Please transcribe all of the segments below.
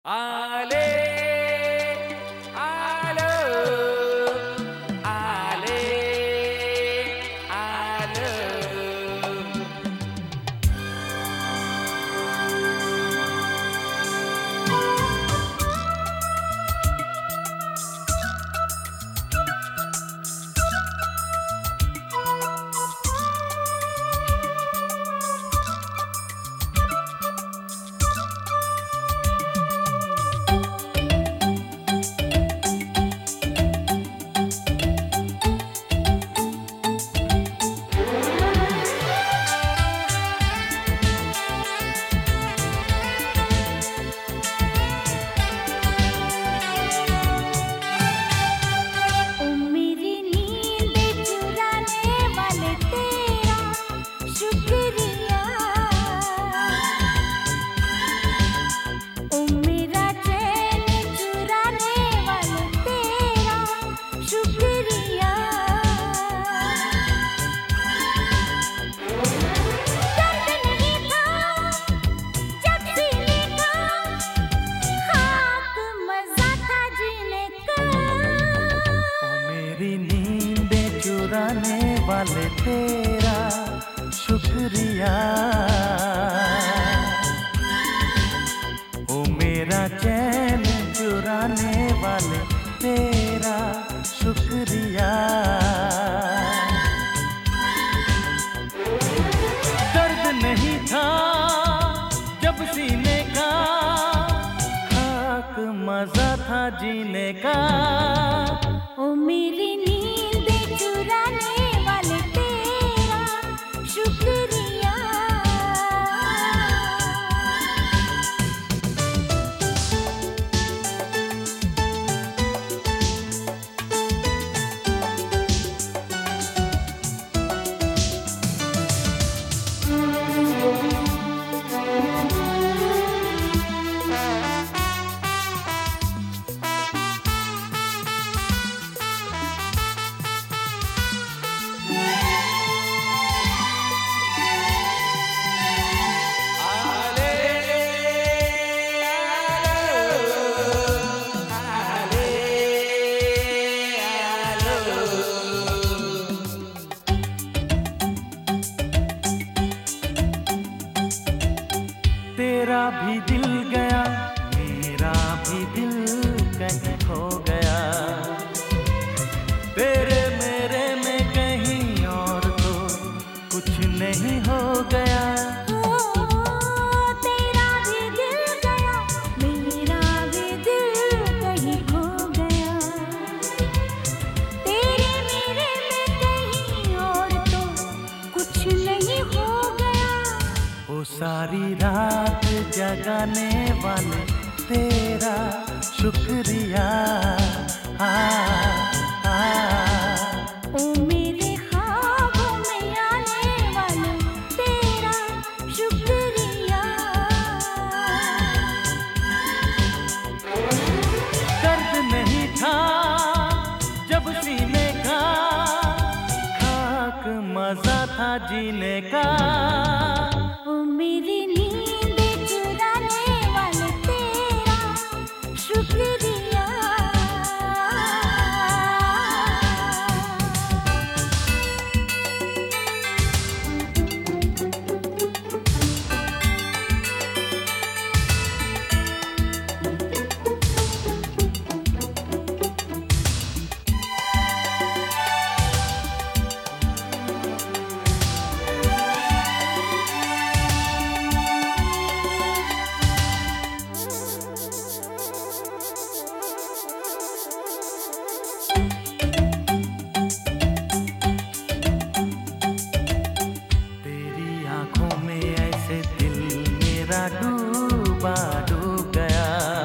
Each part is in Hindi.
आले आलो आले आलो चुराने वाले तेरा शुक्रिया। ओ मेरा चैन चुराने वाले तेरा शुक्रिया। दर्द नहीं था जब सीने का, खाक मजा था जीने का। ओ मेरी नींद चुराने वाले तेरा शुक्रिया। तेरा भी दिल गया, मेरा भी दिल कहीं खो गया। तेरे मेरे में कहीं और तो कुछ नहीं हो गया। तेरा भी दिल गया, मेरा भी दिल कहीं खो गया। तेरे मेरे में कहीं और तो कुछ नहीं हो गया। ओ सारी रात जगाने वाले तेरा शुक्रिया। ओ मेरे ख्वाबों में आने वाले तेरा शुक्रिया। दर्द नहीं था जब सीने का, खाक मजा था जीने का। ओ मेरी नींद चुराने वाले तेरा शुक्रिया। डूबा डूब गया,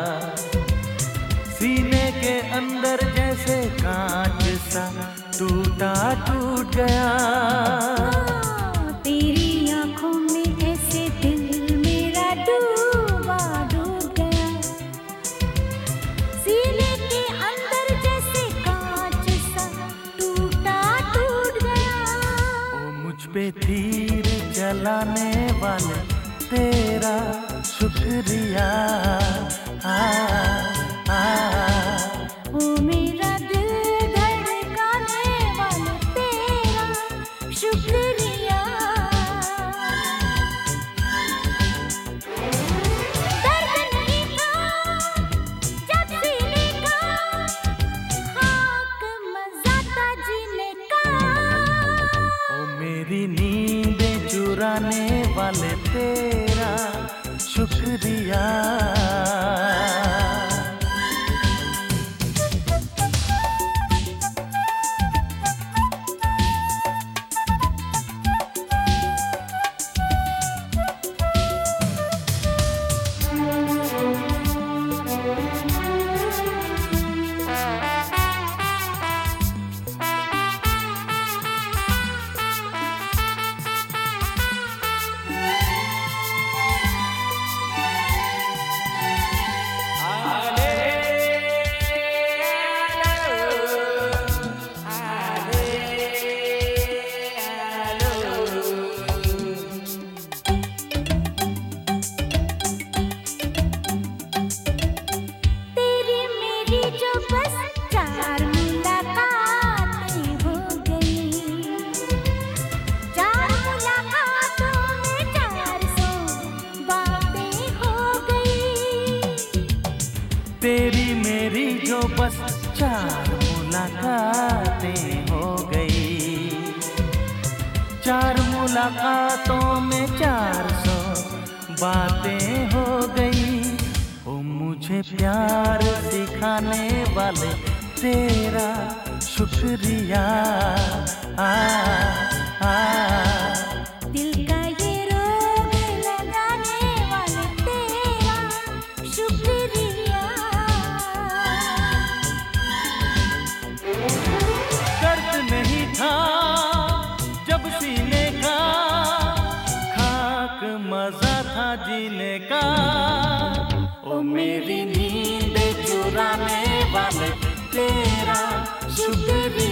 सीने के अंदर जैसे कांच सा टूटा टूट गया। तेरी आंखों में ऐसे दिल मेरा डूबा डूब गया। सीने के अंदर जैसे कांच सा टूटा टूट गया। ओ मुझ पे तीर चलाने वाले तेरा शुक्रिया। शुक्रिया। तेरी मेरी जो बस 4 मुलाकातें हो गई, 4 मुलाकातों में 400 बातें हो गई। ओ मुझे प्यार सिखाने वाले तेरा शुक्रिया। आ, आ, दिल का ये रोग लगाने वाले तेरा शुक्रिया। दर्द नहीं था जब सीने का, खाक मजा था जीने का। ओ मेरी नींद चुराने वाले तेरा शुक्रिया।